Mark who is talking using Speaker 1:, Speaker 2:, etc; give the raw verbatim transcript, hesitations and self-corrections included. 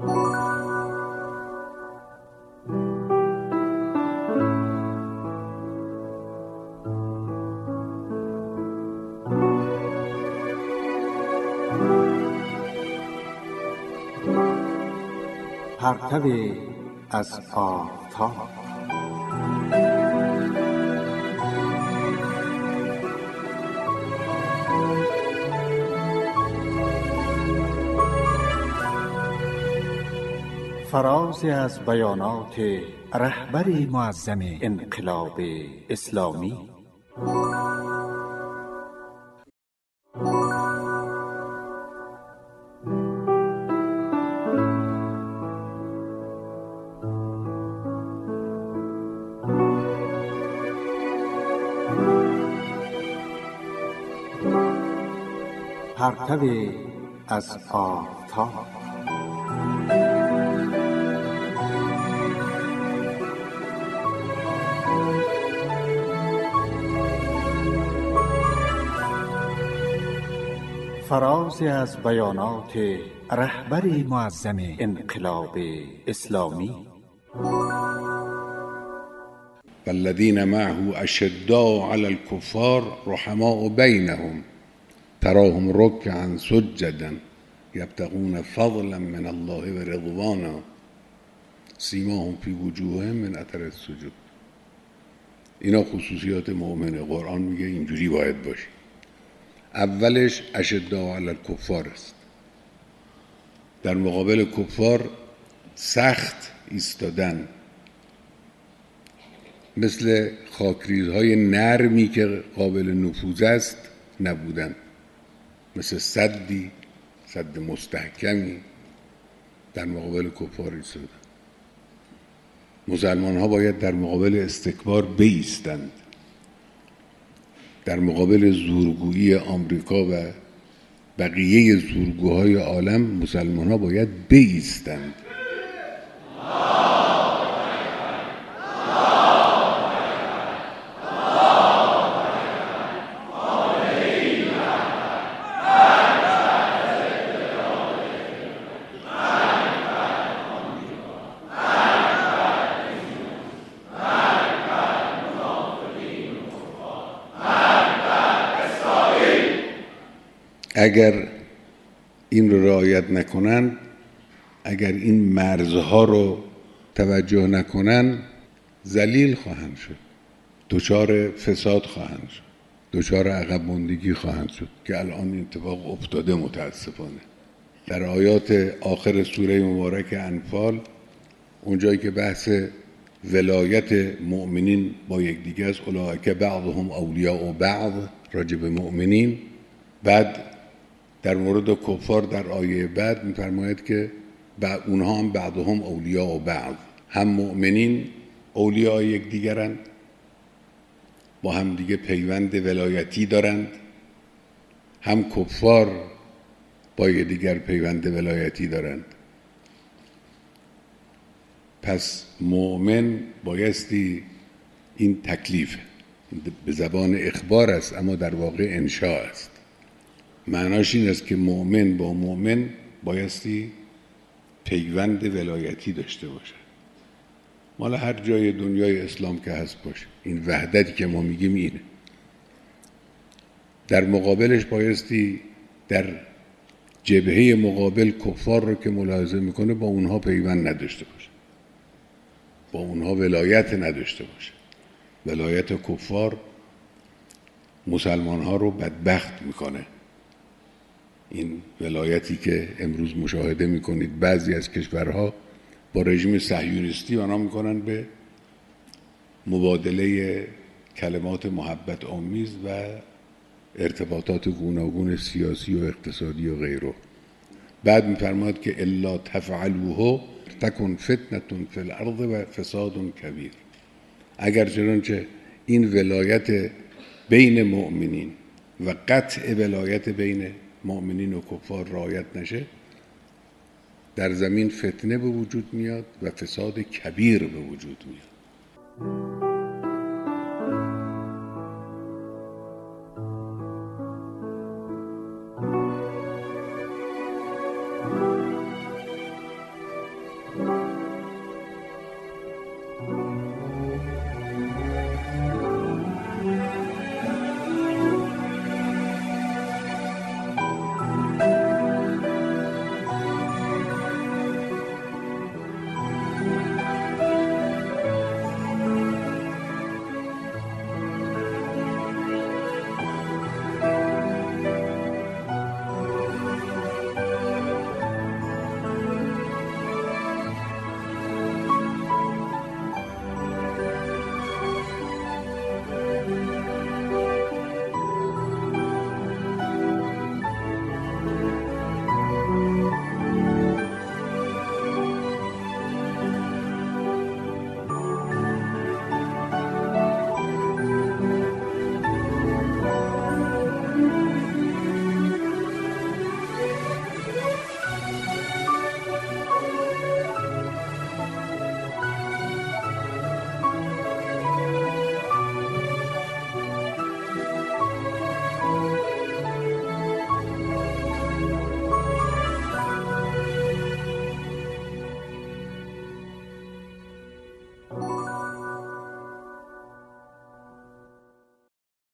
Speaker 1: پرتو از آفتاب. فرازی از بیانات رهبری معظم انقلاب اسلامی. پرتو از آفتاب. فرازی از بیانات رهبری معظم انقلاب اسلامی.
Speaker 2: والذین معه اشداء علی الکفار رحماء بینهم تراهم رکعا سجدا یبتغون فضلا من الله و رضوانا سیماهم فی وجوههم من اثر السجود. اینا خصوصیات مؤمنه. قرآن میگه اینجوری باید باشه. اولش اشداء علی الکفار است. در مقابل کفار سخت ایستادن، مثل خاکریزهای نرمی که قابل نفوذ است نبودن، مثل سدی سد مستحکمی در مقابل کفار ایستادن. مسلمان ها باید در مقابل استکبار بایستند. در مقابل زورگویی آمریکا و بقیه زورگوهای عالم مسلمان ها باید بایستند. اگر این رو رعایت نکنن، اگر این مرزها رو توجه نکنن، ذلیل خواهند شد، دچار فساد خواهند شد، دچار عقب ماندگی خواهند شد که الان این اتفاق افتاده متاسفانه. در آیات آخر سوره مبارک انفال، اونجایی که بحث ولایت مؤمنین با یکدیگر است، اولئک بعضهم اولیاء بعض، راجع به مؤمنین. بعد در مورد کفار در آیه بعد می‌فرماید که اونها هم بعضهم اولیاء بعض، هم مؤمنین اولیاء یکدیگرند، با هم دیگه پیوند ولایتی دارند، هم کفار با یکدیگر پیوند ولایتی دارند. پس مؤمن بایستی این تکلیف به زبان اخبار است، اما در واقع انشاء است. معناش این است که مؤمن با مؤمن بایستی پیوند ولایتی داشته باشه. مال هر جای دنیای اسلام که هست باشه. این وحدتی که ما میگیم اینه. در مقابلش بایستی در جبهه مقابل کفار رو که ملاحظه میکنه با اونها پیوند نداشته باشه، با اونها ولایت نداشته باشه. ولایت کفار مسلمان ها رو بدبخت میکنه. این ولایتی که امروز مشاهده میکنید بعضی از کشورها با رژیم صهیونیستی بنا میکنن به مبادله کلمات محبت آمیز و ارتباطات گوناگون سیاسی و اقتصادی و غیره. بعد میفرماید که الا تفعلوه تکن فتنة فی الارض و فساد کبیر. اگر چنانچه این ولایت بین مؤمنین و قطع ولایت بین مؤمنین و کفار رعایت نشه، در زمین فتنه به وجود میاد و فساد کبیر به وجود میاد.